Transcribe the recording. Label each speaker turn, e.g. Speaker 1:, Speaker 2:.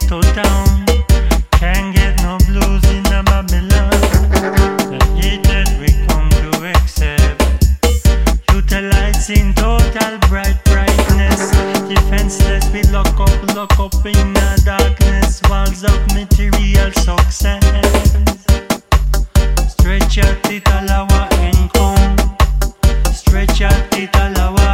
Speaker 1: ghetto town. Can't get no blues in a Babylon. The hatred we come to accept, utilizing total brightness. Defenseless we lock up in the darkness. Walls of material success. Stretch out it all our income. Stretch out it all our